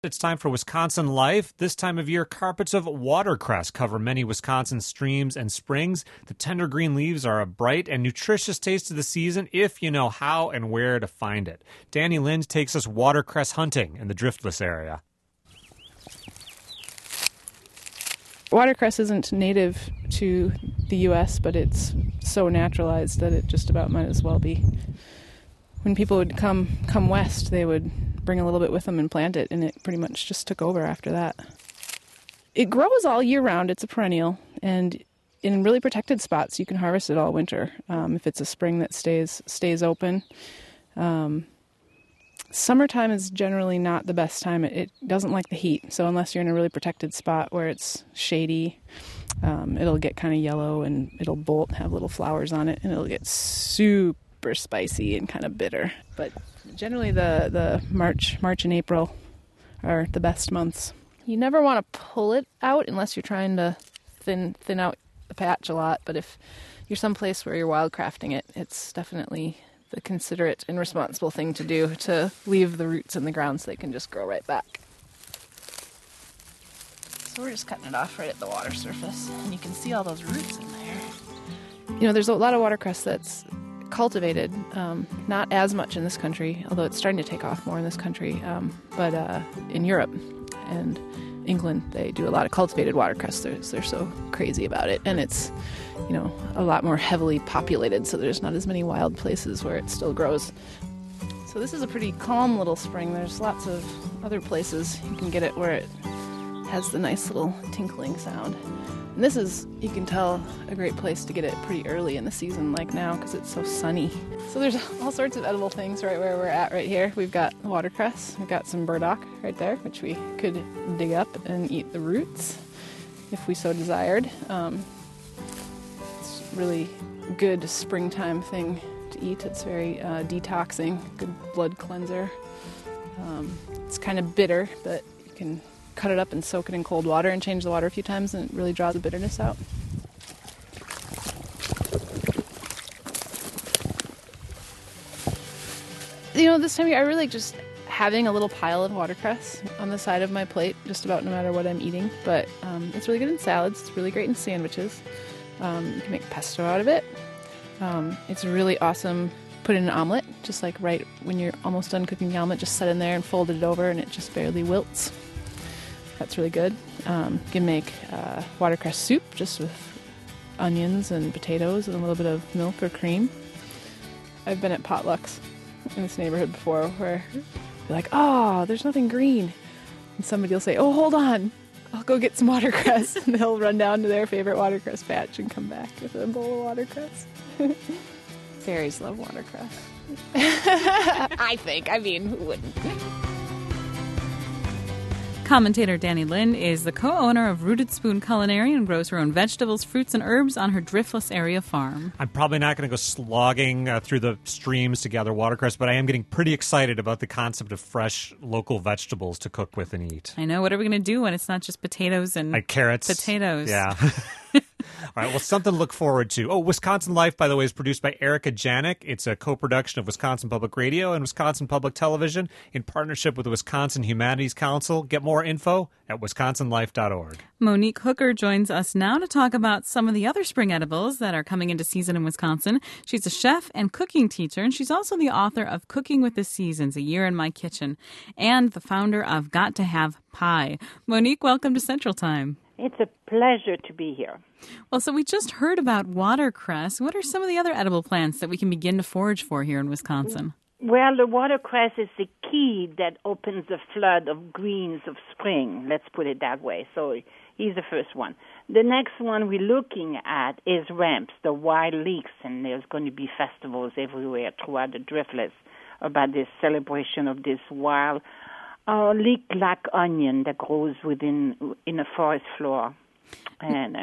It's time for Wisconsin Life. This time of year, carpets of watercress cover many Wisconsin streams and springs. The tender green leaves are a bright and nutritious taste of the season if you know how and where to find it. Danny Lind takes us watercress hunting in the Driftless area. Watercress isn't native to the U.S., but it's so naturalized that it just about might as well be. When people would come west, they would bring a little bit with them and plant it, and it pretty much just took over after that. It grows all year round. It's a perennial, and in really protected spots, you can harvest it all winter if it's a spring that stays open. Summertime is generally not the best time. It doesn't like the heat, so unless you're in a really protected spot where it's shady, it'll get kind of yellow, and it'll bolt, have little flowers on it, and it'll get super spicy and kind of bitter. But generally the March and April are the best months. You never want to pull it out unless you're trying to thin out the patch a lot, but if you're someplace where you're wildcrafting it, it's definitely the considerate and responsible thing to do to leave the roots in the ground so they can just grow right back. So we're just cutting it off right at the water surface, and you can see all those roots in there. You know, there's a lot of watercress that's cultivated, not as much in this country, although it's starting to take off more in this country, but in Europe and England, they do a lot of cultivated watercress. They're so crazy about it, and it's, you know, a lot more heavily populated, so there's not as many wild places where it still grows. So this is a pretty calm little spring. There's lots of other places you can get it where it has the nice little tinkling sound. And this is, you can tell, a great place to get it pretty early in the season, like now, because it's so sunny. So there's all sorts of edible things right where we're at right here. We've got watercress, we've got some burdock right there, which we could dig up and eat the roots if we so desired. It's really good springtime thing to eat. It's very detoxing, good blood cleanser. It's kind of bitter, but you can cut it up and soak it in cold water and change the water a few times, and it really draws the bitterness out. You know, this time of year I really just having a little pile of watercress on the side of my plate, just about no matter what I'm eating. But it's really good in salads. It's really great in sandwiches. You can make pesto out of it. It's really awesome. Put in an omelet, just like right when you're almost done cooking the omelet, just set in there and fold it over, and it just barely wilts. That's really good. You can make watercress soup just with onions and potatoes and a little bit of milk or cream. I've been at potlucks in this neighborhood before where you're like, oh, there's nothing green. And somebody will say, oh, hold on, I'll go get some watercress. And they'll run down to their favorite watercress patch and come back with a bowl of watercress. Fairies love watercress. I mean, who wouldn't? Commentator Danny Lind is the co-owner of Rooted Spoon Culinary and grows her own vegetables, fruits, and herbs on her Driftless area farm. I'm probably not going to go slogging through the streams to gather watercress, but I am getting pretty excited about the concept of fresh local vegetables to cook with and eat. I know. What are we going to do when it's not just potatoes and like carrots? Potatoes. Yeah. All right, well, something to look forward to. Oh, Wisconsin Life, by the way, is produced by Erica Janik. It's a co-production of Wisconsin Public Radio and Wisconsin Public Television in partnership with the Wisconsin Humanities Council. Get more info at wisconsinlife.org. Monique Hooker joins us now to talk about some of the other spring edibles that are coming into season in Wisconsin. She's a chef and cooking teacher, and she's also the author of Cooking with the Seasons, A Year in My Kitchen, and the founder of Got to Have Pie. Monique, welcome to Central Time. It's a pleasure to be here. Well, so we just heard about watercress. What are some of the other edible plants that we can begin to forage for here in Wisconsin? Well, the watercress is the key that opens the flood of greens of spring, let's put it that way. So he's the first one. The next one we're looking at is ramps, the wild leeks, and there's going to be festivals everywhere throughout the Driftless about this celebration of this wild leek-like onion that grows in a forest floor. And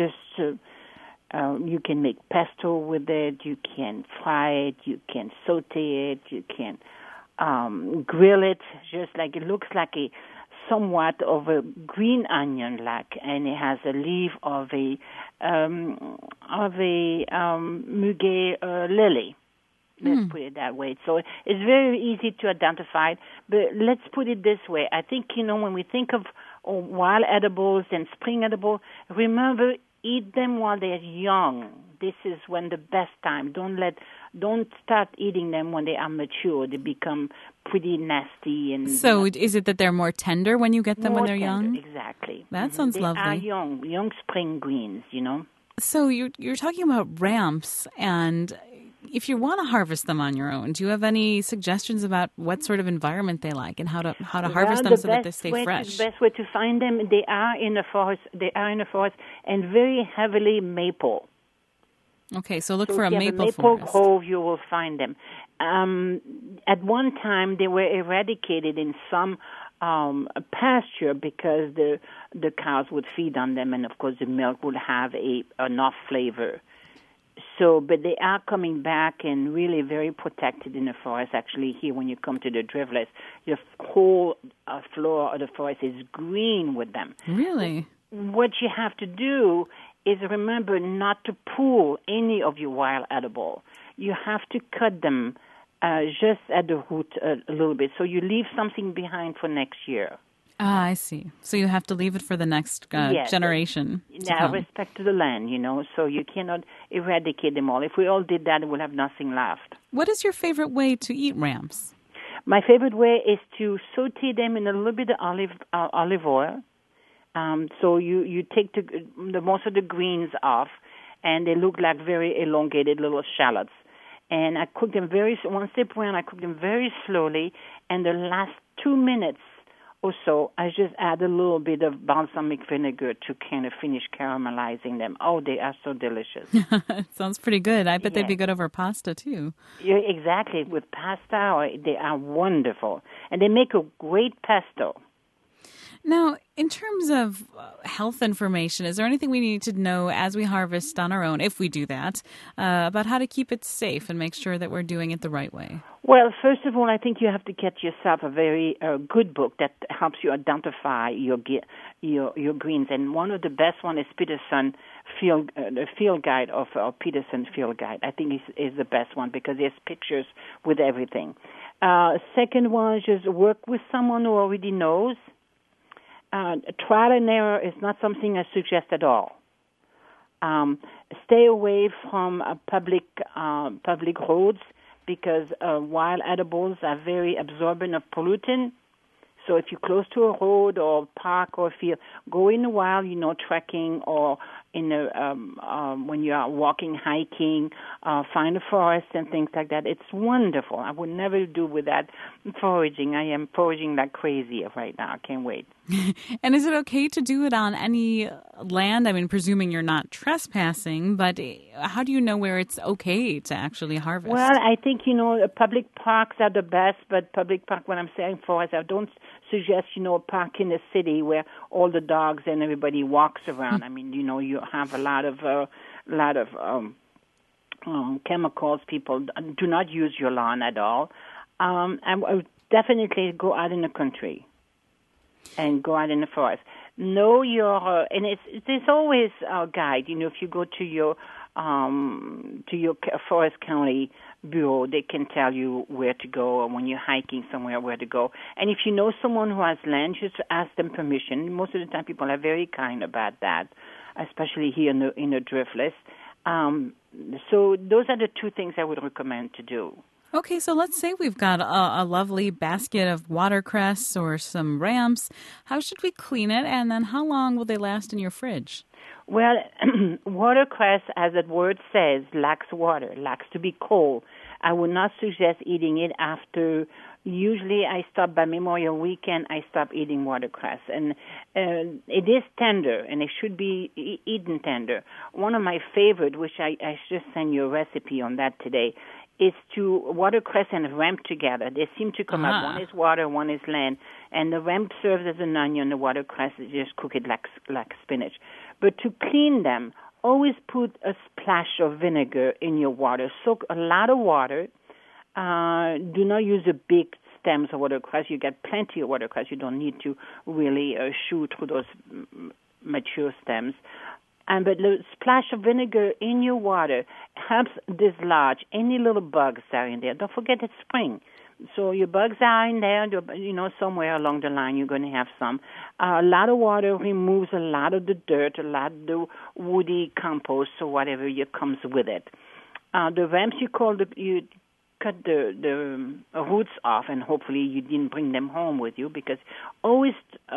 you can make pesto with it, you can fry it, you can saute it, you can grill it, just like it looks like somewhat of a green onion, and it has a leaf of a muguet lily. Let's put it that way. So it's very easy to identify. But let's put it this way. I think, when we think of wild edibles and spring edibles, remember, eat them while they're young. This is when the best time. Don't start eating them when they are mature. They become pretty nasty. And so is it that they're more tender when you get them when they're young? Exactly. That sounds lovely. They are young spring greens, So you're talking about ramps, and if you want to harvest them on your own, do you have any suggestions about what sort of environment they like and how to harvest them so that they stay fresh? The best way to find them, they are in the forest. And very heavily maple. Okay, so look for a maple forest. Grove, you will find them. At one time, they were eradicated in some pasture because the cows would feed on them, and of course the milk would have enough flavor. So, but they are coming back and really very protected in the forest. Actually, here when you come to the driftless, the whole floor of the forest is green with them. Really? What you have to do is remember not to pull any of your wild edible. You have to cut them just at the root a little bit, so you leave something behind for next year. Ah, I see. So you have to leave it for the next generation. Now, respect to the land, so you cannot eradicate them all. If we all did that, we'll have nothing left. What is your favorite way to eat ramps? My favorite way is to saute them in a little bit of olive oil. So you take the most of the greens off, and they look like very elongated little shallots. And I cook them once they're brown, I cook them very slowly, and the last 2 minutes or so, I just add a little bit of balsamic vinegar to kind of finish caramelizing them. Oh, they are so delicious. Sounds pretty good. I bet they'd be good over pasta, too. Yeah, exactly. With pasta, they are wonderful. And they make a great pesto. Now, in terms of health information, is there anything we need to know as we harvest on our own, if we do that, about how to keep it safe and make sure that we're doing it the right way? Well, first of all, I think you have to get yourself a very good book that helps you identify your greens. And one of the best one is Peterson the Field Guide of Peterson Field Guide. I think is the best one because there's pictures with everything. Second one is just work with someone who already knows. Trial and error is not something I suggest at all. Stay away from public roads because wild edibles are very absorbent of pollutant. So if you're close to a road or park or field, go in the wild, trekking or when you are walking, hiking, find a forest and things like that. It's wonderful. I would never do with that foraging. I am foraging like crazy right now. I can't wait. And is it okay to do it on any land? I mean, presuming you're not trespassing, but how do you know where it's okay to actually harvest? Well, I think, public parks are the best, but public park, when I'm saying forest, I don't suggest, a park in the city where all the dogs and everybody walks around. I mean, you have a lot of chemicals. People do not use your lawn at all. I would definitely go out in the country and go out in the forest. Know your and there's always a guide. If you go to your forest county bureau, they can tell you where to go, or when you're hiking somewhere, where to go. And if you know someone who has land, just ask them permission. Most of the time, people are very kind about that, especially here in the driftless. So those are the two things I would recommend to do. Okay, so let's say we've got a lovely basket of watercress or some ramps. How should we clean it, and then how long will they last in your fridge? Well, watercress, as the word says, lacks water, lacks to be cold. I would not suggest eating it after. Usually I stop by Memorial Weekend, I stop eating watercress. And it is tender, and it should be eaten tender. One of my favorite, which I just sent you a recipe on that today, is to watercress and ramp together. They seem to come out. One is water, one is land. And the ramp serves as an onion. The watercress is just cook it like spinach. But to clean them, always put a splash of vinegar in your water. Soak a lot of water. Do not use the big stems of watercress. You get plenty of watercress. You don't need to really chew through those mature stems. But the splash of vinegar in your water helps dislodge any little bugs that are in there. Don't forget it's spring. So your bugs are in there, somewhere along the line you're going to have some. A lot of water removes a lot of the dirt, a lot of the woody compost or whatever comes with it. The ramps you cut the roots off, and hopefully you didn't bring them home with you, because always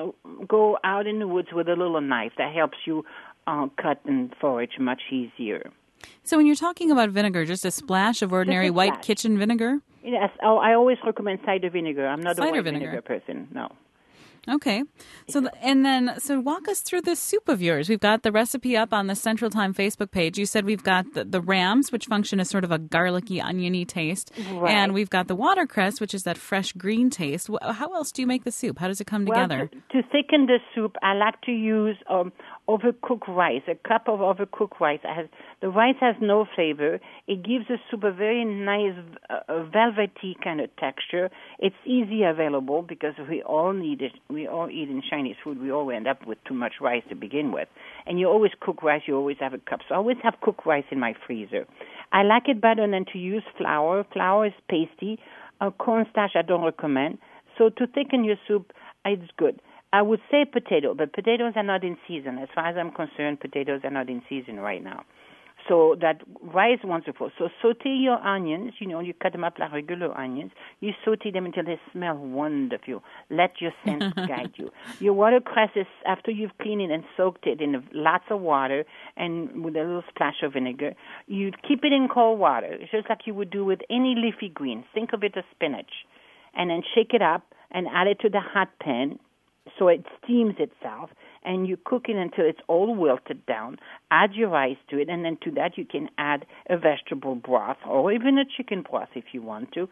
go out in the woods with a little knife. That helps you cut and forage much easier. So when you're talking about vinegar, just a splash of ordinary white kitchen vinegar? Yes. Oh, I always recommend cider vinegar. I'm not a white vinegar person. No. Okay. So so walk us through this soup of yours. We've got the recipe up on the Central Time Facebook page. You said we've got the rams, which function as sort of a garlicky, oniony taste. Right. And we've got the watercress, which is that fresh green taste. How else do you make the soup? How does it come together? To thicken the soup, I like to use overcooked rice, a cup of overcooked rice. The rice has no flavor. It gives the soup a very nice velvety kind of texture. It's easy available because we all need it. We all eat in Chinese food. We all end up with too much rice to begin with. And you always cook rice. You always have a cup. So I always have cooked rice in my freezer. I like it better than to use flour. Flour is pasty. Cornstarch I don't recommend. So to thicken your soup, it's good. I would say potato, but potatoes are not in season. As far as I'm concerned, potatoes are not in season right now. So that rice is wonderful. So saute your onions. You cut them up like regular onions. You saute them until they smell wonderful. Let your sense guide you. Your watercress is, after you've cleaned it and soaked it in lots of water and with a little splash of vinegar, you keep it in cold water, just like you would do with any leafy greens. Think of it as spinach. And then shake it up and add it to the hot pan so it steams itself, and you cook it until it's all wilted down. Add your rice to it, and then to that you can add a vegetable broth or even a chicken broth if you want to,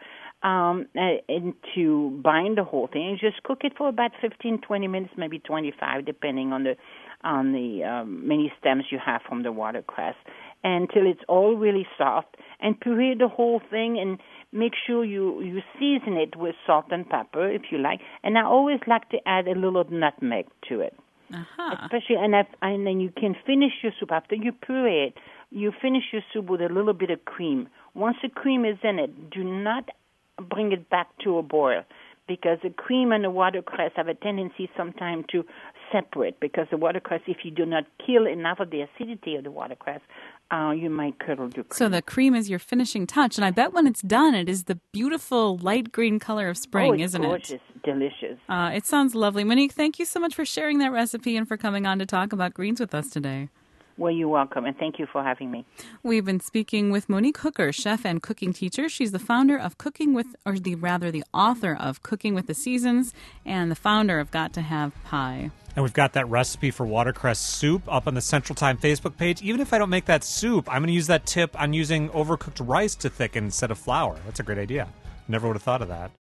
and to bind the whole thing. And just cook it for about 15, 20 minutes, maybe 25, depending on the many stems you have from the watercress, until it's all really soft. And puree the whole thing and make sure you season it with salt and pepper if you like. And I always like to add a little nutmeg to it. Especially, and then you can finish your soup after you puree it. You finish your soup with a little bit of cream. Once the cream is in it, do not bring it back to a boil, because the cream and the watercress have a tendency sometimes to separate, because the watercress, if you do not kill enough of the acidity of the watercress, you might curdle the cream. So the cream is your finishing touch, and I bet when it's done, it is the beautiful light green color of spring, isn't gorgeous, it? Delicious. It sounds lovely. Monique, thank you so much for sharing that recipe and for coming on to talk about greens with us today. Well, you're welcome, and thank you for having me. We've been speaking with Monique Hooker, chef and cooking teacher. She's the founder of the author of Cooking with the Seasons and the founder of Got to Have Pie. And we've got that recipe for watercress soup up on the Central Time Facebook page. Even if I don't make that soup, I'm going to use that tip on using overcooked rice to thicken instead of flour. That's a great idea. Never would have thought of that.